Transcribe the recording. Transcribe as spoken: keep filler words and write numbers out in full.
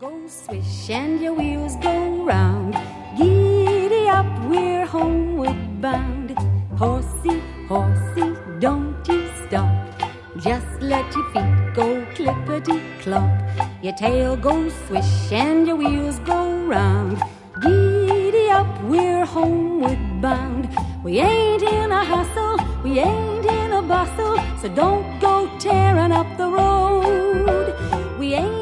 Go swish and your wheels go round. Giddy up, we're homeward bound. Horsey, horsey, don't you stop. Just let your feet go clippity-clop. Your tail goes swish and your wheels go round. Giddy up, we're homeward bound. We ain't in a hustle, we ain't in a bustle, so don't go tearing up the road. We ain't